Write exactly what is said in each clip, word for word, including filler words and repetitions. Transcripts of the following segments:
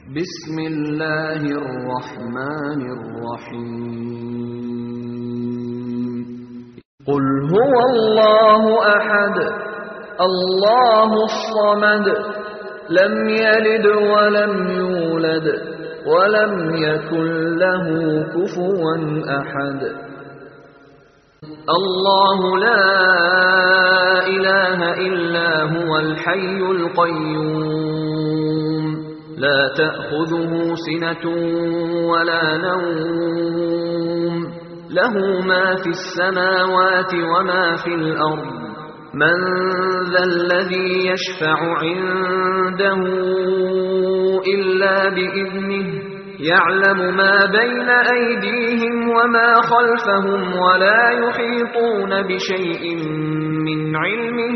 ബിസ്മില്ലാഹിർ റഹ്മാനിർ റഹീം. ഖുൽ ഹുവല്ലാഹു അഹദ് അല്ലാഹുസ് സമദ് ലം യലിദ് വലം യൂലദ് വലം യകുൽ ലഹു കുഫുവൻ അഹദ്. الله لا إله إلا هو الحي القيوم لا تأخذه سنة ولا نوم له ما في السماوات وما في الأرض من ذا الذي يشفع عنده إلا بإذنه يعلم ما بين أيديهم وما خلفهم ولا يحيطون بشيء من علمه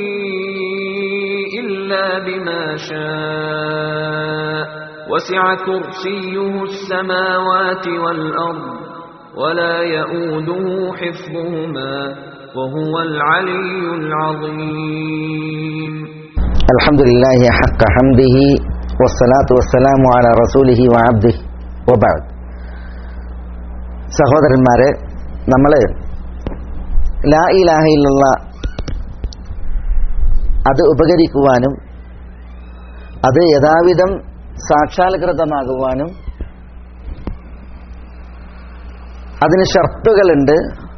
إلا بما شاء وسع كرسيه السماوات والأرض ولا يؤوده حفظهما وهو العلي العظيم. الحمد لله حق حمده والصلاة والسلام على رسوله وعبده وبعد. സഹോദരന്മാരെ, നമ്മൾ ലാ ഇലാഹ ഇല്ലല്ലാഹ് അത് ഉപകരിക്കുവാനും അത് യഥാവിധം സാക്ഷാത്കൃതമാകുവാനും അതിന് ഷർത്തുകളുണ്ട്.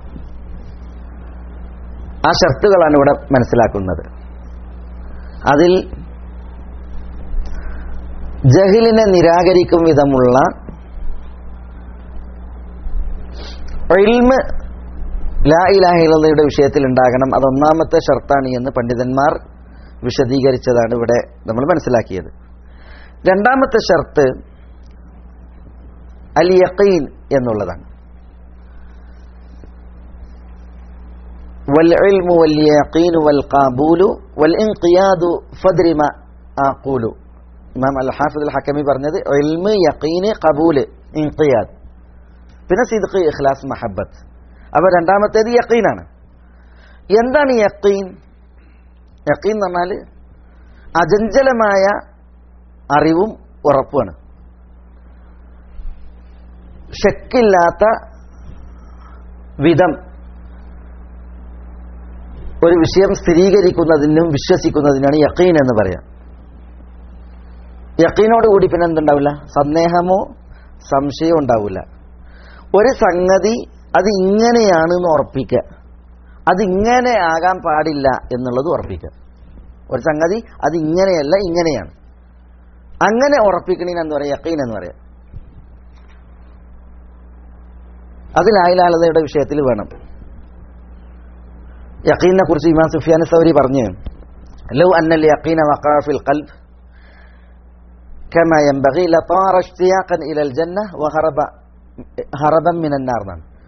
ആ ഷർത്തുകളാണ് ഇവിടെ മനസ്സിലാക്കുന്നത്. അതിൽ ജഹിലിനെ നിരാകരിക്കും വിധമുള്ള ഇൽമ് ലാ ഇലാഹ ഇല്ലല്ലാഹയുടെ വിഷയത്തിൽ ഉണ്ടാകണം. അതൊന്നാമത്തെ ഷർത്താണ് എന്ന് പണ്ഡിതന്മാർ വിശദീകരിച്ചതാണ് ഇവിടെ നമ്മൾ മനസ്സിലാക്കിയത്. രണ്ടാമത്തെ ഷർത്ത് അൽ യഖീൻ എന്നുള്ളതാണ്. വൽ ഇൽമു വൽ യഖീനു വൽ ഖബൂലു വൽ ഇൻഖിയാദു ഫദ്രി മാ അഖൂലു. ഇമാം അൽ ഹാഫിദ് അൽ ഹക്കമി പറഞ്ഞത് ഇൽമ്, യഖീന്, ഖബൂല്, ഇൻഖിയാദ്, പിന്നെ സിദ്ഖ്, ഇഖ്ലാസ്, മഹബ്ബത്ത്. അപ്പോൾ രണ്ടാമത്തേത് യഖീനാണ്. എന്താണ് യഖീൻ? യഖീൻ എന്ന് പറഞ്ഞാൽ അചഞ്ചലമായ അറിവും ഉറപ്പുമാണ്. ശക്കില്ലാത്ത വിധം ഒരു വിഷയം സ്ഥിരീകരിക്കുന്നതിനും വിശ്വസിക്കുന്നതിനാണ് യഖീൻ എന്ന് പറയാം. യഖീനോട് കൂടി പിന്നെ എന്തുണ്ടാവില്ല? സന്ദേഹമോ സംശയമോ ഉണ്ടാവില്ല. ഒരു സംഗതി അത് ഇങ്ങനെയാണെന്ന് ഉറപ്പിക്കുക, അതിങ്ങനെ ആകാൻ പാടില്ല എന്നുള്ളത് ഉറപ്പിക്കുക. ഒരു സംഗതി അത് ഇങ്ങനെയല്ല, ഇങ്ങനെയാണ്, അങ്ങനെ ഉറപ്പിക്കണേന് എന്താ പറയുക? യഖീൻ എന്ന് പറയാം. അത് ലാ ഇലാഹ ഇല്ലല്ലാഹയുടെ വിഷയത്തിൽ വേണം. യഖീനെ കുറിച്ച് ഇമാം സുഫിയാൻ സൗരി പറഞ്ഞു, ലൗ അന്നൽ യഖീന വഖഅ ഫിൽ ഖൽബ് كما ينبغي لطار اشتياقا الى الجنه وهرب هربا من النار.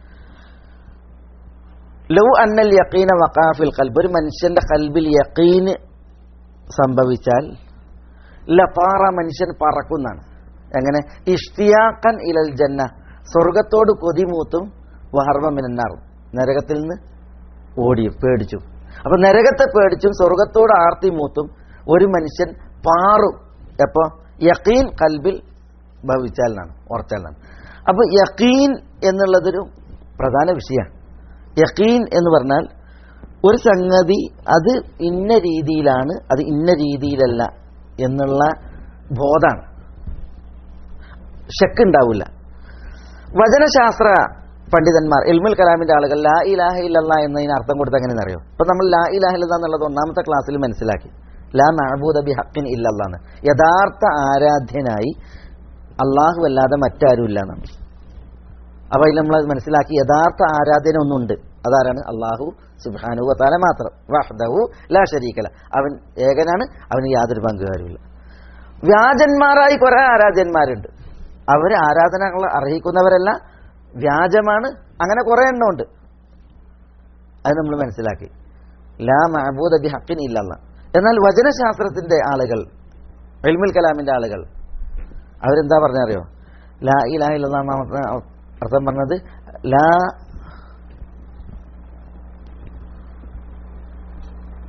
لو ان اليقين وقع في القلب, ഒരു മനുഷ്യന്റെ ഖൽബിൽ യഖീൻ സംഭവിച്ചാൽ ലതാറ, മനുഷ്യൻ പറക്കുന്നതാണ്. എങ്ങനെ? ഇഷ്തിയാഖൻ ഇലൽ ജന്ന, സ്വർഗ്ഗത്തോട് കൊതിമൂത്തും, വഹർബ മിനന്നാർ, നരകത്തിൽ നിന്ന് ഓടിയും പേടിച്ചു. അപ്പൊ നരകത്തെ പേടിച്ചും സ്വർഗ്ഗത്തോട് ആർത്തി മൂത്തും ഒരു മനുഷ്യൻ പാറും. എപ്പോ? യഖീൻ ഖൽബിൽ ഭവിച്ചാലാണ്, ഉറച്ചാലാണ്. അപ്പൊ യഖീൻ എന്നുള്ളതൊരു പ്രധാന വിഷയമാണ്. യഖീൻ എന്ന് പറഞ്ഞാൽ ഒരു സംഗതി അത് ഇന്ന രീതിയിലാണ്, അത് ഇന്ന രീതിയിലല്ല എന്നുള്ള ബോധാണ്. ശക്കുണ്ടാവില്ല. വചനശാസ്ത്ര പണ്ഡിതന്മാർ, ഇൽമുൽ കലാമിന്റെ ആളുകൾ ലാ ഇലാഹ ഇല്ലല്ലാഹ് എന്നതിന് അർത്ഥം കൊടുത്ത് എങ്ങനെയെന്ന് അറിയോ? അപ്പൊ നമ്മൾ ലാ ഇലാഹ ഇല്ലല്ലാഹ് എന്നുള്ളത് ഒന്നാമത്തെ ക്ലാസ്സിൽ മനസ്സിലാക്കി. ലാ മഅബൂദ ബിഹഖിൻ ഇല്ലല്ലാഹ്, യഥാർത്ഥ ആരാധ്യനായി അള്ളാഹു അല്ലാതെ മറ്റാരും ഇല്ല എന്നാണ്. അപ്പൊ അതിൽ നമ്മൾ മനസ്സിലാക്കി യഥാർത്ഥ ആരാധ്യന ഒന്നുണ്ട്. അതാരാണ്? അള്ളാഹു സുബ്ഹാനഹു വ തആല മാത്രം. വഹ്ദഹു ലാ ശരീക ലഹ്, അവൻ ഏകനാണ്, അവന് യാതൊരു പങ്കുകാരുമില്ല. വ്യാജന്മാരായി കുറെ ആരാധ്യന്മാരുണ്ട്. അവർ ആരാധനകൾ അർഹിക്കുന്നവരല്ല, വ്യാജമാണ്. അങ്ങനെ കുറെ എണ്ണമുണ്ട്. അത് നമ്മൾ മനസ്സിലാക്കി. ലാ മഅബൂദ ബിഹഖിൻ ഇല്ലല്ലാഹ്. എന്നാൽ വചനശാസ്ത്രത്തിന്റെ ആളുകൾ, ഇൽമുൽ കലാമിന്റെ ആളുകൾ, അവരെന്താ പറഞ്ഞറിയോ? ലാ ഇലാഹ ഇല്ലല്ലാഹ് അർത്ഥം പറഞ്ഞത് ലാ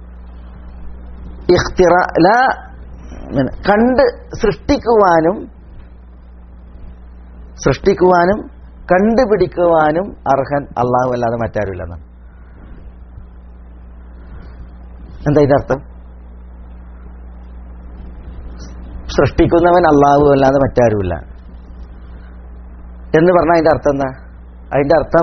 ഇഖ്തിറ, ലാ കണ്ട് സൃഷ്ടിക്കുവാനും സൃഷ്ടിക്കുവാനും കണ്ടുപിടിക്കുവാനും അർഹൻ അള്ളാഹു അല്ലാതെ മറ്റാരുമില്ലെന്നാണ്. എന്താ ഇതിന്റെ അർത്ഥം? സൃഷ്ടിക്കുന്നവൻ അള്ളാഹു അല്ലാതെ മറ്റാരുമില്ല എന്ന് പറഞ്ഞാൽ അതിന്റെ അർത്ഥം എന്താ? അതിന്റെ അർത്ഥം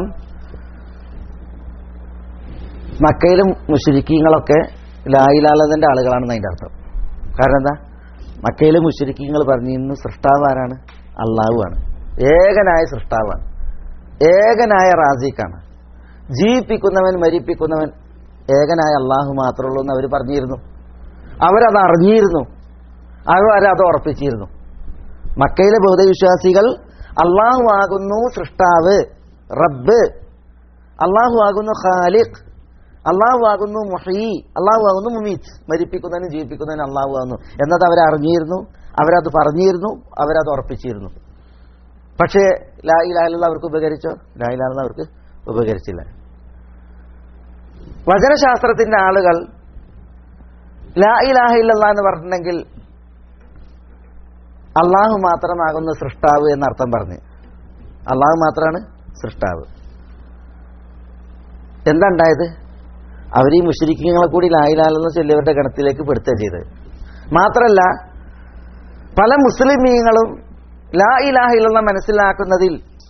മക്കയിലും മുശ്രിക്കീങ്ങളൊക്കെ ലാ ഇലാഹ ഇല്ലല്ലാഹന്റെ ആളുകളാണെന്ന് അതിന്റെ അർത്ഥം. കാരണം എന്താ? മക്കയിലെ മുശ്രിക്കീങ്ങൾ പറഞ്ഞിരുന്നു സൃഷ്ടാവ് ആരാണ്? അള്ളാഹു ആണ്, ഏകനായ സൃഷ്ടാവാണ്, ഏകനായ റാസിഖാണ്, ജീവിപ്പിക്കുന്നവൻ മരിപ്പിക്കുന്നവൻ ഏകനായ അള്ളാഹു മാത്രമേ ഉള്ളൂ എന്ന് അവർ പറഞ്ഞിരുന്നു. അവരത് അറിഞ്ഞിരുന്നു, അവരത് ഉറപ്പിച്ചിരുന്നു. മക്കയിലെ ബൗദ്ധവിശ്വാസികൾ അള്ളാഹു ആകുന്നു സൃഷ്ടാവ്, റബ്ബ്, അള്ളാഹു ആകുന്നു ഖാലിഖ്, അള്ളാഹു ആകുന്നു മുഹീ, അള്ളാഹു ആകുന്നു മുമീത്ത്, മരിപ്പിക്കുന്നതിനും ജീവിപ്പിക്കുന്നതിനും അള്ളാഹു ആകുന്നു എന്നത് അവരറിഞ്ഞിരുന്നു, അവരത് പറഞ്ഞിരുന്നു, അവരത് ഉറപ്പിച്ചിരുന്നു. പക്ഷേ ലാ ഇലാഹ ഇല്ലല്ലാഹ് അവർക്ക് ഉപകരിച്ചോ? ലാ ഇലാഹ ഇല്ലല്ലാഹ് അവർക്ക് ഉപകരിച്ചില്ല. വചനശാസ്ത്രത്തിന്റെ ആളുകൾ ലാ ഇലാഹ ഇല്ലല്ലാഹ് എന്ന് പറഞ്ഞിട്ടുണ്ടെങ്കിൽ അള്ളാഹു മാത്രമാകുന്നു സൃഷ്ടാവ് എന്നർത്ഥം പറഞ്ഞ്, അള്ളാഹു മാത്രമാണ് സൃഷ്ടാവ്. എന്താ ഉണ്ടായത്? അവർ ഈ മുശ്രിക്കീങ്ങളെ കൂടി ലാ ഇലാഹ ഇല്ലല്ലാഹ് ചൊല്ലിയവരുടെ ഗണത്തിലേക്ക് പെടുത്തുക ചെയ്തത്. മാത്രമല്ല പല മുസ്ലിമീങ്ങളും ലാ ഇലാഹ ഇല്ലല്ലാഹ് മനസ്സിലാക്കുന്നതിൽ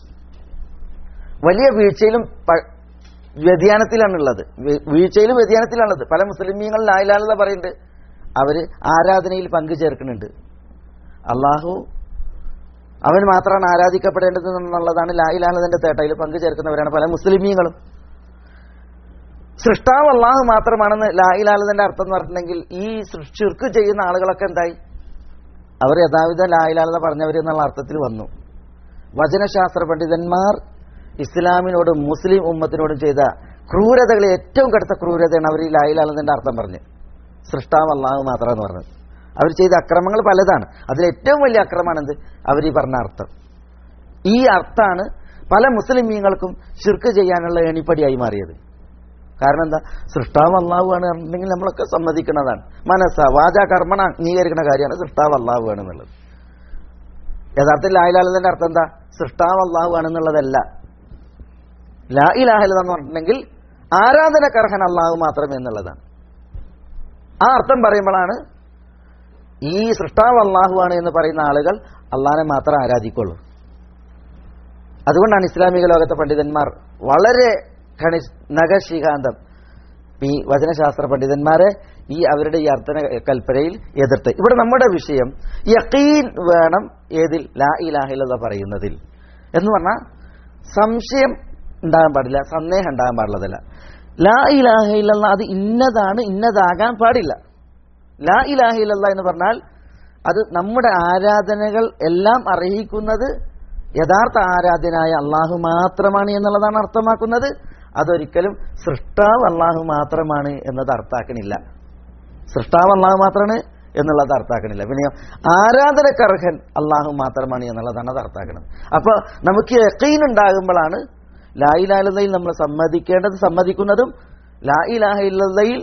വലിയ വീഴ്ചയിലും വ്യതിയാനത്തിലാണുള്ളത്. വീഴ്ചയിലും വ്യതിയാനത്തിലാണുള്ളത്. പല മുസ്ലിമീങ്ങൾ ലാ ഇലാഹ ഇല്ലല്ലാഹ് പറയുന്നുണ്ട്, അവര് ആരാധനയിൽ പങ്കു ചേർക്കുന്നുണ്ട്. അള്ളാഹു അവൻ മാത്രമാണ് ആരാധിക്കപ്പെടേണ്ടത് എന്നുള്ളതാണ് ലാ ഇലാഹ ഇല്ലല്ലാഹന്റെ തേട്ടയിൽ പങ്കു ചേർക്കുന്നവരാണ് പല മുസ്ലിമീങ്ങളും. സൃഷ്ടാവ് അള്ളാഹു മാത്രമാണെന്ന് ലാ ഇലാഹ ഇല്ലല്ലാഹന്റെ അർത്ഥം എന്ന് പറഞ്ഞിട്ടുണ്ടെങ്കിൽ ഈ ശിർക്ക് ചെയ്യുന്ന ആളുകളൊക്കെ എന്തായി? അവർ യഥാവിധ ലാ ഇലാഹ ഇല്ലല്ലാഹ് പറഞ്ഞവർ എന്നുള്ള അർത്ഥത്തിൽ വന്നു. വചനശാസ്ത്ര പണ്ഡിതന്മാർ ഇസ്ലാമിനോടും മുസ്ലിം ഉമ്മത്തിനോടും ചെയ്ത ക്രൂരതകളെ ഏറ്റവും കടുത്ത ക്രൂരതയാണ് അവർ ഈ ലാ ഇലാഹ ഇല്ലല്ലാഹന്റെ അർത്ഥം പറഞ്ഞ് സൃഷ്ടാവ് അള്ളാഹു മാത്രമെന്ന് പറഞ്ഞത്. അവർ ചെയ്ത അക്രമങ്ങൾ പലതാണ്. അതിലേറ്റവും വലിയ അക്രമമാണ് എന്ത്? അവർ ഈ പറഞ്ഞ അർത്ഥം. ഈ അർത്ഥാണ് പല മുസ്ലിമീങ്ങൾക്കും ശിർക്ക് ചെയ്യാനുള്ള എണിപ്പടിയായി മാറിയത്. കാരണം എന്താ? സൃഷ്ടാവ് അള്ളാഹു ആണ് പറഞ്ഞിട്ടുണ്ടെങ്കിൽ നമ്മളൊക്കെ സമ്മതിക്കുന്നതാണ്. മനസ്സ വാച കർമ്മണ അംഗീകരിക്കുന്ന കാര്യമാണ് സൃഷ്ടാവ് അള്ളാഹു ആണെന്നുള്ളത്. യഥാർത്ഥത്തിൽ ലാ ഇലാഹ ഇല്ലല്ലാഹന്റെ അർത്ഥം എന്താ? സൃഷ്ടാവ് അള്ളാഹു ആണെന്നുള്ളതല്ല. ലാ ഇലാഹ ഇല്ലല്ലാഹ് എന്ന് പറഞ്ഞിട്ടുണ്ടെങ്കിൽ ആരാധനക്കർഹൻ അള്ളാഹു മാത്രമേ എന്നുള്ളതാണ്. ആ അർത്ഥം പറയുമ്പോഴാണ് ഈ സൃഷ്ടാവ് അള്ളാഹു ആണ് എന്ന് പറയുന്ന ആളുകൾ അള്ളാഹിനെ മാത്രം ആരാധിക്കുള്ളൂ. അതുകൊണ്ടാണ് ഇസ്ലാമിക ലോകത്തെ പണ്ഡിതന്മാർ വളരെ ഖണി നഖശികാന്തം ഈ വചനശാസ്ത്ര പണ്ഡിതന്മാരെ ഈ അവരുടെ ഈ അർത്ഥന കൽപ്പനയിൽ എതിർത്ത്. ഇവിടെ നമ്മുടെ വിഷയം യഖീൻ വേണം ഏതിൽ? ലാ ഇലാഹ ഇല്ലല്ലാഹ് പറയുന്നതിൽ. എന്ന് പറഞ്ഞാൽ സംശയം ഉണ്ടാകാൻ പാടില്ല, സന്ദേഹം ഉണ്ടാകാൻ പാടില്ലതല്ല. ലാ ഇലാഹ ഇല്ലല്ലാഹ് അത് ഇന്നതാണ്, ഇന്നതാകാൻ പാടില്ല. ലാ ഇലാഹ ഇല്ലല്ലാഹ് എന്ന് പറഞ്ഞാൽ അത് നമ്മുടെ ആരാധനകൾ എല്ലാം അർഹിക്കുന്നത് യഥാർത്ഥ ആരാധനായ അള്ളാഹു മാത്രമാണ് എന്നുള്ളതാണ് അർത്ഥമാക്കുന്നത്. അതൊരിക്കലും സൃഷ്ടാവ് അള്ളാഹു മാത്രമാണ് എന്നത് അർത്ഥാക്കണില്ല. സൃഷ്ടാവ് അള്ളാഹു മാത്രമാണ് എന്നുള്ളത് അർത്ഥാക്കണില്ല. പിന്നെ ആരാധനക്കർഹൻ അള്ളാഹു മാത്രമാണ് എന്നുള്ളതാണ് അത് അർത്ഥാക്കുന്നത്. അപ്പൊ നമുക്ക് യഖീൻ ഉണ്ടാകുമ്പോഴാണ് ലാ ഇലാഹ ഇല്ലല്ലാഹയിൽ നമ്മൾ സമ്മതിക്കേണ്ടത് സമ്മതിക്കുന്നതും ലാ ഇലാഹ ഇല്ലല്ലാഹയിൽ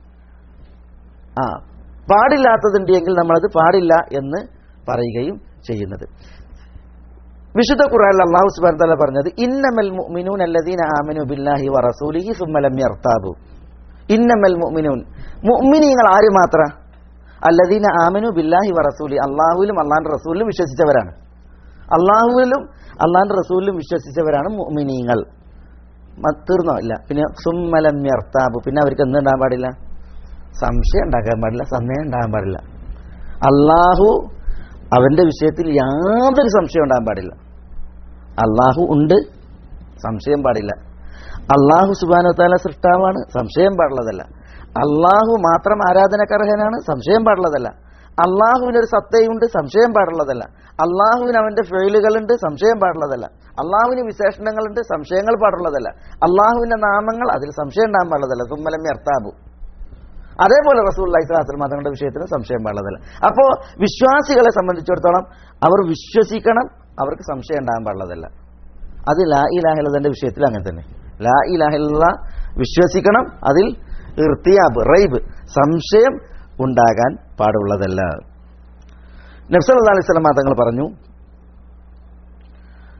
ആ പാടില്ലാത്തതുണ്ടെങ്കിൽ നമ്മളത് പാടില്ല എന്ന് പറയുകയും ചെയ്യുന്നത്. വിശുദ്ധ ഖുർആനിൽ അല്ലാഹു സുബ്ഹാനഹു വ തആല പറഞ്ഞത് ഇന്നമൽ മുഅ്മിനൂന അല്ലദീന ആമനു ബില്ലാഹി വറസൂലിഹി സുമ്മ ലം യർതാബു. ഇന്നമൽ മുഅ്മിനൂൻ മുഅ്മിനീങ്ങൾ ആര് മാത്ര? അല്ലദീന ആമനു ബില്ലാഹി വറസൂലി, അല്ലാഹുവിലും അല്ലാഹുവിന്റെ റസൂലിലും വിശ്വസിച്ചവരാണ്. അല്ലാഹുവിലും അല്ലാഹുവിന്റെ റസൂലിലും വിശ്വസിച്ചവരാണ് മുഅ്മിനീങ്ങൾ. തീർന്നോ? ഇല്ല. പിന്നെ സുമ്മ ലം യർതാബു, പിന്നെ അവർക്ക് എന്ത് ഉണ്ടാകാൻ പാടില്ല? സംശയം ഉണ്ടാക്കാൻ പാടില്ല, സന്ദേഹം ഉണ്ടാകാൻ പാടില്ല. അള്ളാഹു അവന്റെ വിഷയത്തിൽ യാതൊരു സംശയം ഉണ്ടാകാൻ പാടില്ല. അള്ളാഹു ഉണ്ട്, സംശയം പാടില്ല. അള്ളാഹു സുബ്ഹാനഹു വ തആല സൃഷ്ടാവാണ്, സംശയം പാടുള്ളതല്ല. അള്ളാഹു മാത്രം ആരാധനക്കർഹനാണ്, സംശയം പാടുള്ളതല്ല. അള്ളാഹുവിനൊരു സത്തയുണ്ട്, സംശയം പാടുള്ളതല്ല. അള്ളാഹുവിന് അവന്റെ ഫെയിലുകളുണ്ട്, സംശയം പാടുള്ളതല്ല. അള്ളാഹുവിന് വിശേഷണങ്ങളുണ്ട്, സംശയങ്ങൾ പാടുള്ളതല്ല. അള്ളാഹുവിന്റെ നാമങ്ങൾ, അതിൽ സംശയം ഉണ്ടാകാൻ പാടുള്ളതല്ല. സുമ്മ ലം യർതാബു. അതേപോലെ റസൂലുള്ളാഹി സ്വല്ലല്ലാഹു അലൈഹി വസല്ലം തങ്ങളുടെ വിഷയത്തിന് സംശയം പാടില്ലതല്ല. അപ്പോ വിശ്വാസികളെ സംബന്ധിച്ചിടത്തോളം അവർ വിശ്വസിക്കണം, അവർക്ക് സംശയം ഉണ്ടാകാൻ പാടില്ലതല്ല. അത് ലാ ഇലാഹ ഇല്ലല്ലാഹന്റെ വിഷയത്തിൽ അങ്ങനെ തന്നെ. ലാ ഇലാഹ ഇല്ലല്ലാഹ് വിശ്വസിക്കണം, അതിൽ ഇർതിയാബ് റൈബ് സംശയം ഉണ്ടാകാൻ പാടുള്ളതല്ല. നബി സല്ലല്ലാഹു അലൈഹി വസല്ലം തങ്ങൾ പറഞ്ഞു,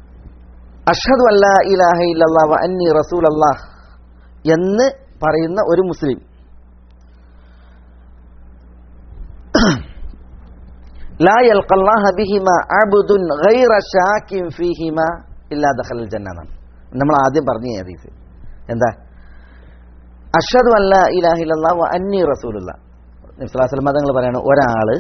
അഷ്ഹദു അല്ലാ ഇലാഹ ഇല്ലല്ലാഹ് വ അന്നി റസൂലല്ലാഹ് എന്ന് പറയുന്ന ഒരു മുസ്ലിം ലാ യൽഖല്ലാഹ ബിഹിമാ അബ്ദുൻ ഗൈറ ശാകിൻ ഫീഹിമാ ഇല്ലാ ദഖലൽ ജന്ന. നമ്മൾ ആദ്യം പറഞ്ഞ ഹദീസ് എന്താ? അഷ്ഹദു അല്ലാ ഇലാഹ ഇല്ലല്ലാഹ് വ അന്നി റസൂലുള്ളാഹ്. നബി സല്ലല്ലാഹു അലൈഹി വസല്ലം തങ്ങൾ പറയാണ്, ഒരാള്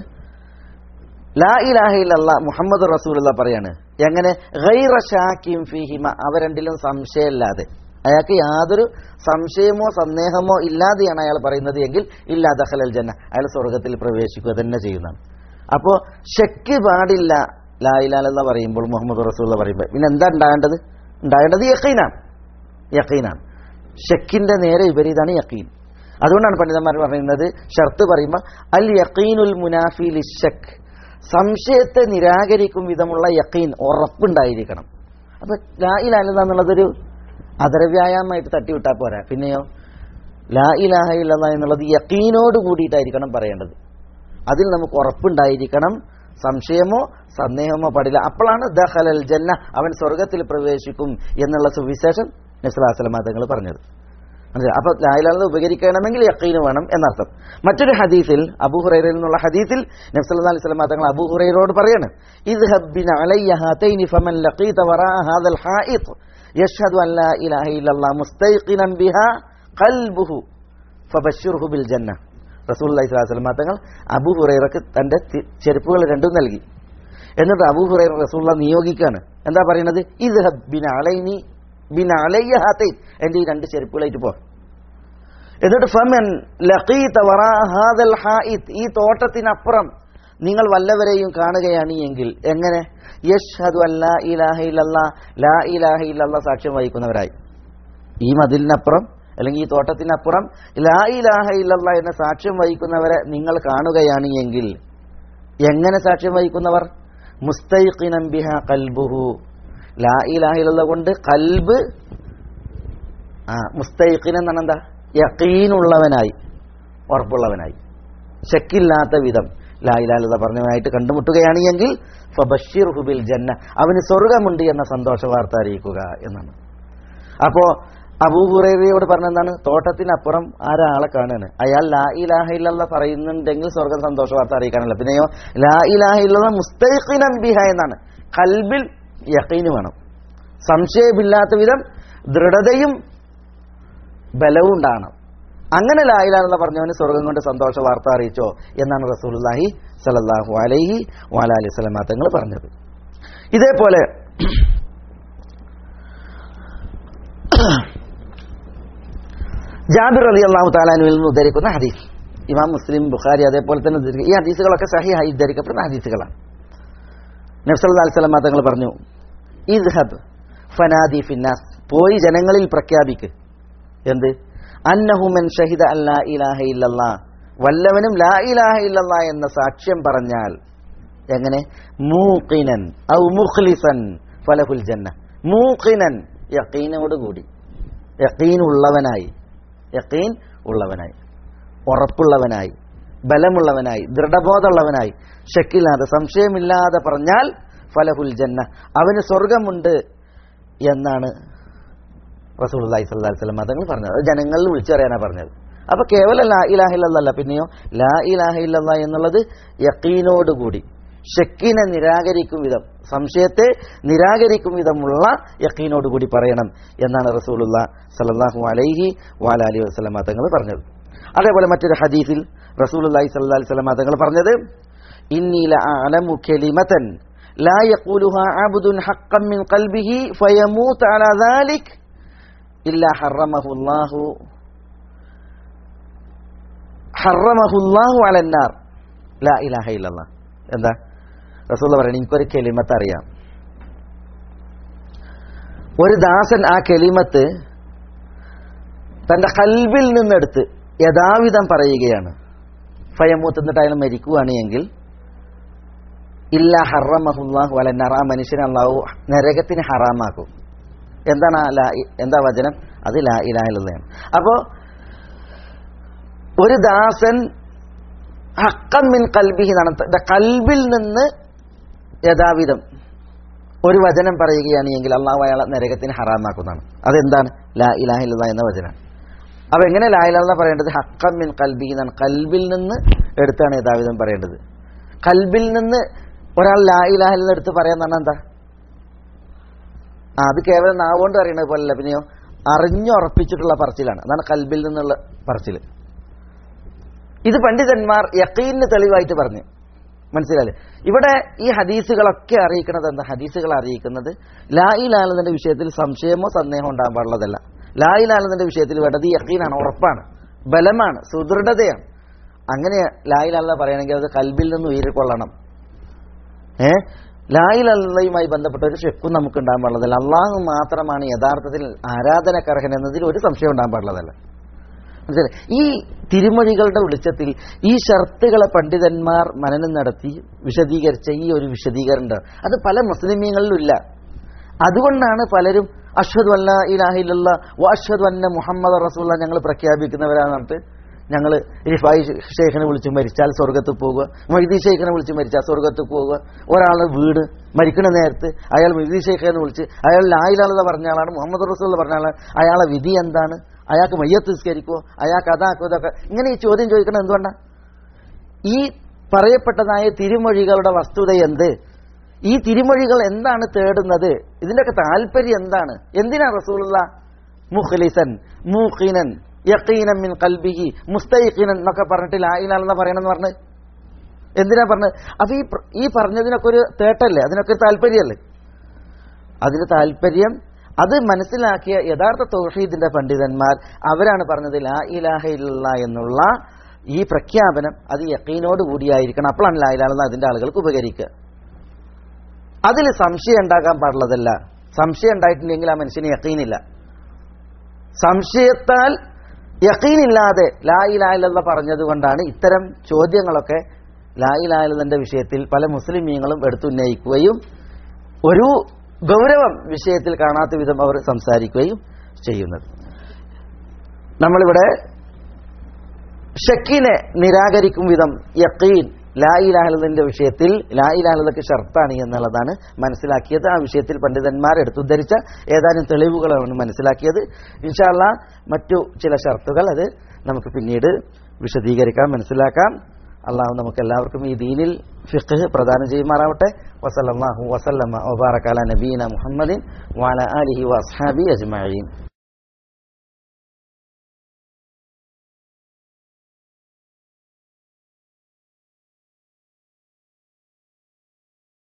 ലാ ഇലാഹ ഇല്ലല്ലാഹ് മുഹമ്മദ് റസൂലുള്ളാഹ് പറയാണ്. എങ്ങനെ? ഗൈറ ശാകിൻ ഫീഹിമാ, അവ രണ്ടിലും സംശയമില്ലാതെ, അയാൾക്ക് യാതൊരു സംശയമോ സന്ദേഹമോ ഇല്ലാതെയാണ് അയാൾ പറയുന്നത് എങ്കിൽ ഇല്ലാ ദഖലൽ ജന്ന, അയാൾ സ്വർഗത്തിൽ പ്രവേശിക്കുക തന്നെ ചെയ്യുന്നതാണ്. അപ്പോൾ ശക്ക് പാടില്ല ലാ ഇലാഹ ഇല്ലല്ലാഹ് പറയുമ്പോൾ, മുഹമ്മദ് റസൂലുള്ളാഹ് പറയുമ്പോൾ. പിന്നെ എന്താ ഉണ്ടാകേണ്ടത്? ഉണ്ടാകേണ്ടത് യഖീനാണ്. യഖീനാണ്. ശക്കിന്റെ നേരെ വിപരീതമാണ് യഖീൻ. അതുകൊണ്ടാണ് പണ്ഡിതന്മാർ പറയുന്നത്, ഷർത്ത് പറയുമ്പോൾ അൽ യഖീനുൽ മുനാഫി ലിശക്ക്, സംശയത്തെ നിരാകരിക്കും വിധമുള്ള യഖീൻ, ഉറപ്പുണ്ടായിരിക്കണം. അപ്പൊ ലാ ഇലാഹ ഇല്ലല്ലാഹ് എന്നുള്ളതൊരു അതരവ്യായാമമായിട്ട് തട്ടിവിട്ടാൽ പോരാ. പിന്നെയോ ലാ ഇലാഹ ഇല്ലല്ലാഹ് എന്നുള്ളത് യഖീനോട് കൂടിയിട്ടായിരിക്കണം പറയേണ്ടത്. അതിൽ നമുക്ക് ഉറപ്പുണ്ടായിരിക്കണം, സംശയമോ സന്ദേഹമോ പാടില്ല. അപ്പോഴാണ് ദഖലൽ ജന്ന, അവൻ സ്വർഗത്തിൽ പ്രവേശിക്കും എന്നുള്ള സുവിശേഷം നബി സല്ലല്ലാഹു അലൈഹി വസല്ലം തങ്ങൾ പറഞ്ഞത്. അപ്പൊ ലാ ഇലാഹ ഇല്ലല്ലാഹ് ഉപകരിക്കണമെങ്കിൽ യഖീന് വേണം എന്നർത്ഥം. മറ്റൊരു ഹദീസിൽ, അബൂ ഹുറൈറയിൽ നിന്നുള്ള ഹദീസിൽ നബി സല്ലല്ലാഹു അലൈഹി വസല്ലം തങ്ങൾ അബൂ ഹുറൈറയോട് പറയാണ്, ഇദ്ഹബ് ബിന അലയ്യ ഹാതൈനി ഫമൻ ലഖീത വറാ ഹാദൽ ഹായിത് യശ്ഹദു അൻ ലാ ഇലാഹ ഇല്ലല്ലാഹ് മുസ്തൈഖിനൻ ബിഹാ ഖൽബുഹു ഫബശ്ശിർഹു ബിൽ ജന്ന. റസൂലുള്ളാഹി സ്വല്ലല്ലാഹു അലൈഹി വസല്ലം തങ്ങൾ അബൂ ഹുറൈറക്ക് തന്റെ ചെരുപ്പുകൾ രണ്ടും നൽകി. എന്നിട്ട് അബൂ ഹുറൈറ റസൂലുള്ളാഹി നിയോഗിക്കുകയാണ്. എന്താ പറയുന്നത്? ഇദ്ഹബ് ബിന അലൈനി ബിന അലയ്യ ഹാതൈൻ, എന്റെ ഈ രണ്ട് ചെരുപ്പുകളായിട്ട് പോ. എന്നിട്ട് ഫമൻ ലഖീത വറാ ഹാദൽ ഹായിത്, ഈ തോട്ടത്തിനപ്പുറം നിങ്ങൾ വല്ലവരെയും കാണുകയാണ് എങ്കിൽ എങ്ങനെ? യശ്ഹദു അൻ ലാ ഇലാഹ ഇല്ലല്ലാഹ്, ലാ ഇലാഹ ഇല്ലല്ലാഹ് സാക്ഷ്യം വഹിക്കുന്നവരായി. ഈ മതിലിനപ്പുറം അല്ലെങ്കിൽ ഈ തോട്ടത്തിനപ്പുറം ലാ ഇലാഹ ഇല്ലല്ലാഹ് എന്ന സാക്ഷ്യം വഹിക്കുന്നവരെ നിങ്ങൾ കാണുകയാണ് എങ്കിൽ എങ്ങനെ സാക്ഷ്യം വഹിക്കുന്നവർ? മുസ്തൈഖിനൻ ബിഹാ ഖൽബുഹു, ലാ ഇലാഹ ഇല്ലല്ലാഹ് കൊണ്ട് ഖൽബ് ആ മുസ്തൈഖിനൻ എന്നാണ് എന്താ? യഖീനുള്ളവനായി, ഉറപ്പുള്ളവനായി, ശക്കില്ലാത്ത വിധം ലാ ഇലാഹ ഇല്ലല്ലാഹ് പറഞ്ഞവനായിട്ട് കണ്ടുമുട്ടുകയാണ് എങ്കിൽ ഫബശ്ശിർഹു ബിൽ ജന്ന, അവന് സ്വർഗമുണ്ട് എന്ന സന്തോഷ വാർത്ത അറിയിക്കുക എന്നാണ്. അപ്പോ അബൂ ഹുറൈറയോട് പറഞ്ഞെന്താണ്? തോട്ടത്തിനപ്പുറം ആരാളെ കാണുകയാണ്, അയാൾ ലാ ഇലാഹ ഇല്ലല്ലാഹ് പറയുന്നുണ്ടെങ്കിൽ സ്വർഗം സന്തോഷ വാർത്ത അറിയിക്കാനല്ല. പിന്നെയോ ലാ ഇലാഹ ഇല്ലല്ലാഹ് മുസ്തൈഖിനൻ ബിഹാ എന്നാണ്. ഖൽബിൽ യഖീന് വേണം, സംശയമില്ലാത്ത വിധം ദൃഢതയും ബലവും ഉണ്ടാകണം. അങ്ങനെ ലാ ഇലാഹ ഇല്ലല്ലാഹ് പറഞ്ഞവന് സ്വർഗം കൊണ്ട് സന്തോഷ വാർത്ത അറിയിച്ചോ എന്നാണ് റസൂലുള്ളാഹി സ്വല്ലല്ലാഹു അലൈഹി വഅലിഹി വസല്ലം തങ്ങൾ പറഞ്ഞത്. ഇതേപോലെ ജാബിർ റളിയല്ലാഹു തആല അൻഹുവിൽ നിന്ന് ഉദ്ധരിക്കുന്ന ഹദീസ്, ഇമാം മുസ്ലിം, ബുഖാരി അതേപോലെ തന്നെ ഈ ഹദീസുകളൊക്കെ സഹീഹായി ഉദ്ധരിക്കപ്പെടുന്ന ഹദീസുകളാണ്. നബി സല്ലല്ലാഹു അലൈഹി വസല്ലം തങ്ങൾ പറഞ്ഞു, ഇദ്ഹബ് ഫനാദി ഫിന്നാസ്, പോയി ജനങ്ങളിൽ പ്രഖ്യാപിക്ക്. എന്ത്? അന്നഹു മൻ ഷഹിദ അൻ ലാ ഇലാഹ ഇല്ലല്ലാഹ്, വല്ലവനും ലാ ഇലാഹ ഇല്ലല്ലാഹ് എന്ന സാക്ഷ്യം പറഞ്ഞാൽ എങ്ങനെ? മൂഖിനൻ ഔ മുഖ്ലിസൻ ഫലഹുൽ ജന്ന. മൂഖിനൻ യഖീനോട് കൂടി, യഖീൻ ഉള്ളവനായി, യഖീൻ ഉള്ളവനായി, ഉറപ്പുള്ളവനായി, ബലമുള്ളവനായി, ദൃഢബോധമുള്ളവനായി, ശക്കില്ലാതെ സംശയമില്ലാതെ പറഞ്ഞാൽ ഫലഹുൽ ജന്ന, അവന് സ്വർഗമുണ്ട് എന്നാണ് റസൂലുള്ളാഹി സ്വല്ലല്ലാഹു അലൈഹി വസല്ലം തങ്ങൾ പറഞ്ഞത്. അത് ജനങ്ങളിൽ വിളിച്ചറിയാനാണ് പറഞ്ഞത്. അപ്പൊ കേവലം ലാ ഇലാഹ ഇല്ലല്ലാഹ് അല്ല, പിന്നെയോ ലാ ഇലാഹ ഇല്ലല്ലാഹ് എന്നുള്ളത് യഖീനോടുകൂടി, ശക്കിനെ നിരാകരിക്കും വിധം, സംശയത്തെ നിരാകരിക്കും വിധമുള്ള യഖീനോടുകൂടി പറയണം എന്നാണ് റസൂലുള്ളാഹി സ്വല്ലല്ലാഹു അലൈഹി വഅലിഹി വസല്ലം തങ്ങൾ പറഞ്ഞത്. അതേപോലെ മറ്റൊരു ഹദീസിൽ റസൂലുള്ളാഹി സ്വല്ലല്ലാഹു അലൈഹി വസല്ലം തങ്ങൾ പറഞ്ഞത്, ഇന്നി ലഅലമു കലിമതൻ ലാ യഖൂലുഹാ അബ്ദുൻ ഹഖ്ഖൻ മിൻ ഖൽബിഹി ഫയമൂത അലാ ദാലിക് ഇല്ലാ ഹറമഹുല്ലാഹു ഹറമഹുല്ലാഹു അലന്നാർ ലാ ഇലാഹ ഇല്ലല്ലാഹ്. എന്താ റസൂലുള്ളാഹി പറയുന്നത്? എനിക്കൊരു കലിമത്ത് അറിയാം, ഒരു ദാസൻ ആ കലിമത്ത് തന്റെ ഖൽബിൽ നിന്നെടുത്ത് യഥാവിധം പറയുകയാണ്, ഫയമൂത്ത്, എന്നിട്ട് അയാൾ മരിക്കുകയാണ് എങ്കിൽ ഇല്ലാ ഹറമഹുല്ലാഹു അലന്നാർ, ആ മനുഷ്യനെ അല്ലാഹു നരകത്തിന് ഹറാമാക്കും. എന്താണ് ആ ലാ, എന്താ വചനം? അത് ലാ ഇലാഹ ഇല്ലല്ലാഹ്. അപ്പോ ഒരു ദാസൻ ഹഖ്ഖൻ മിൻ ഖൽബിഹി എന്നാണ്, കൽബിൽ നിന്ന് യഥാവിധം ഒരു വചനം പറയുകയാണ് എങ്കിൽ അള്ളാഹു അയാളെ നരകത്തിന് ഹറാമാക്കുന്നതാണ്. അതെന്താണ്? ലാ ഇലാഹ ഇല്ലല്ലാഹ് എന്ന വചനം. അപ്പൊ എങ്ങനെ ലാ ഇലാഹ ഇല്ലല്ലാഹ് പറയേണ്ടത്? ഹഖ്ഖൻ മിൻ ഖൽബി എന്നാണ്. കൽബിൽ നിന്ന് എടുത്താണ് യഥാവിധം പറയേണ്ടത്. കൽബിൽ നിന്ന് ഒരാൾ ലാ ഇലാഹ ഇല്ലല്ലാഹ് എടുത്ത് പറയാന്ന് പറഞ്ഞാൽ എന്താ? ആ അത് കേവലം നാവുകൊണ്ട് അറിയണത് പോലല്ല, പിന്നെയോ അറിഞ്ഞുറപ്പിച്ചിട്ടുള്ള പറച്ചിലാണ്. അതാണ് കൽബിൽ നിന്നുള്ള പറച്ചിൽ. ഇത് പണ്ഡിതന്മാർ യഖീനിന് തെളിവായിട്ട് പറഞ്ഞു. മനസ്സിലായില്ലേ? ഇവിടെ ഈ ഹദീസുകളൊക്കെ അറിയിക്കുന്നത് എന്താ? ഹദീസുകൾ അറിയിക്കുന്നത് ലാ ഇലാഹ ഇല്ലല്ലാഹുവിന്റെ വിഷയത്തിൽ സംശയമോ സന്ദേഹമോ ഉണ്ടാകാൻ പാടുള്ളതല്ല. ലാ ഇലാഹ ഇല്ലല്ലാഹുവിന്റെ വിഷയത്തിൽ വേണ്ടത് യഖീനാണ്, ഉറപ്പാണ്, ബലമാണ്, സുദൃഢതയാണ്. അങ്ങനെ ലാ ഇലാഹ ഇല്ലല്ലാഹ് പറയണമെങ്കിൽ അത് കൽബിൽ നിന്ന് ഉയർക്കൊള്ളണം. ഏ ലാ ഇലാഹ ഇല്ലല്ലാഹുമായി ബന്ധപ്പെട്ട ഒരു ഷെക്കും നമുക്ക് ഉണ്ടാകാൻ പാടുള്ളതല്ല. അള്ളാഹു മാത്രമാണ് യഥാർത്ഥത്തിൽ ആരാധനക്കർഹൻ എന്നതിൽ ഒരു സംശയം ഉണ്ടാകാൻ പാടുള്ളതല്ല. മനസ്സിലായി? ഈ തിരുമൊഴികളുടെ വെളിച്ചത്തിൽ ഈ ഷർത്തുകളെ പണ്ഡിതന്മാർ മനനം നടത്തി വിശദീകരിച്ച ഈ ഒരു വിശദീകരണം അത് പല മുസ്ലിമീങ്ങളിലും ഇല്ല. അതുകൊണ്ടാണ് പലരും അഷ്ഹദു അല്ലാ ഇലാഹ ഇല്ലല്ലാഹ് വ അഷ്ഹദു അന്ന മുഹമ്മദ റസൂലുള്ളാഹ് ഞങ്ങൾ പ്രഖ്യാപിക്കുന്നവരാന്ന് പറഞ്ഞിട്ട് ഞങ്ങൾ റിഫായി ഷെയ്ഖിനെ വിളിച്ച് മരിച്ചാൽ സ്വർഗത്ത് പോകുക, മൊയ്തീ ഷെയ്ഖിനെ വിളിച്ച് മരിച്ചാൽ സ്വർഗത്ത് പോകുക. ഒരാൾ വീട് മരിക്കുന്ന നേരത്ത് അയാൾ മൊയ്തീ ഷെയ്ഖിനെ വിളിച്ച് അയാൾ ലാ ഇലാഹ ഇല്ലല്ലാഹ് പറഞ്ഞ ആളാണ്, മുഹമ്മദ് റസൂലുള്ളാഹ് പറഞ്ഞ ആളാണ്, അയാളെ വിധി എന്താണ്, അയാൾക്ക് മയ്യത്ത് നിസ്കരിക്കുമോ, അയാൾക്ക് അതാക്കോ ഇതൊക്കെ ഇങ്ങനെ ഈ ചോദ്യം ചോദിക്കണം. എന്തുകൊണ്ടാണ്? ഈ പറയപ്പെട്ടതായ തിരുമൊഴികളുടെ വസ്തുത എന്ത്? ഈ തിരുമൊഴികൾ എന്താണ് തേടുന്നത്? ഇതിന്റെയൊക്കെ താല്പര്യം എന്താണ്? എന്തിനാ റസൂലുള്ളാഹ് മുഖ്ലിസൻ മൂഖിനൻ യഖീനൻ മിൻ ഖൽബിഹി മുസ്തൈഖിനൻ എന്നൊക്കെ പറഞ്ഞിട്ട് ലാ ഇലാഹ ഇല്ലല്ലാഹ് പറയണമെന്ന് പറഞ്ഞ് എന്തിനാ പറഞ്ഞത്? അപ്പൊ ഈ ഈ പറഞ്ഞതിനൊക്കെ ഒരു തേട്ടല്ലേ, അതിനൊക്കെ ഒരു താല്പര്യമല്ലേ? അതിന് താല്പര്യം അത് മനസ്സിലാക്കിയ യഥാർത്ഥ തൗഹീദിന്റെ പണ്ഡിതന്മാർ അവരാണ് പറഞ്ഞത് ലാ ഇലാഹ ഇല്ലല്ലാഹ് എന്നുള്ള ഈ പ്രഖ്യാപനം അത് യഖീനോട് കൂടിയായിരിക്കണം. അപ്പോഴാണ് ലാ ഇലാഹ ഇല്ലല്ലാഹ് അതിന്റെ ആളുകൾക്ക് ഉപകരിക്കുക. അതിൽ സംശയം ഉണ്ടാകാൻ പാടുള്ളതല്ല. സംശയം ഉണ്ടായിട്ടില്ലെങ്കിൽ ആ മനുഷ്യന് യഖീനില്ല. സംശയത്താൽ യഖീനില്ലാതെ ലാ ഇലാഹ ഇല്ലല്ലാഹ് പറഞ്ഞത് കൊണ്ടാണ് ഇത്തരം ചോദ്യങ്ങളൊക്കെ ലാ ഇലാഹ ഇല്ലല്ലാഹുവിന്റെ വിഷയത്തിൽ പല മുസ്ലിമീങ്ങളും എടുത്തുന്നയിക്കുകയും ഒരു ഗൗരവം വിഷയത്തിൽ കാണാത്ത വിധം അവർ സംസാരിക്കുകയും ചെയ്യുന്നത്. നമ്മളിവിടെ ഷക്കിനെ നിരാകരിക്കും വിധം യഖീൻ ലാ ഇലാഹ ഇല്ലല്ലാഹുവിന്റെ വിഷയത്തിൽ ലാ ഇലാഹ ഇല്ലല്ലാഹുക്ക് ഷർത്താണ് എന്നുള്ളതാണ് മനസ്സിലാക്കിയത്. ആ വിഷയത്തിൽ പണ്ഡിതന്മാർ എടുത്തുദ്ധരിച്ച ഏതാനും തെളിവുകളാണ് മനസ്സിലാക്കിയത്. ഇൻഷാ അല്ലാഹ് മറ്റു ചില ഷർത്തുകൾ അത് നമുക്ക് പിന്നീട് വിശദീകരിക്കാം, മനസ്സിലാക്കാം. അള്ളാഹു നമുക്ക് എല്ലാവർക്കും ഈ ദീനിൽ ഫിഖ്ഹ് പ്രദാനം ചെയ്യുമാറാവട്ടെ. വസല്ലല്ലാഹു വസല്ലമ വബാറക അലാ നബീന മുഹമ്മദിൻ വഅലാ ആലിഹി വഅസ്ഹാബിഹി അജ്മഈൻ.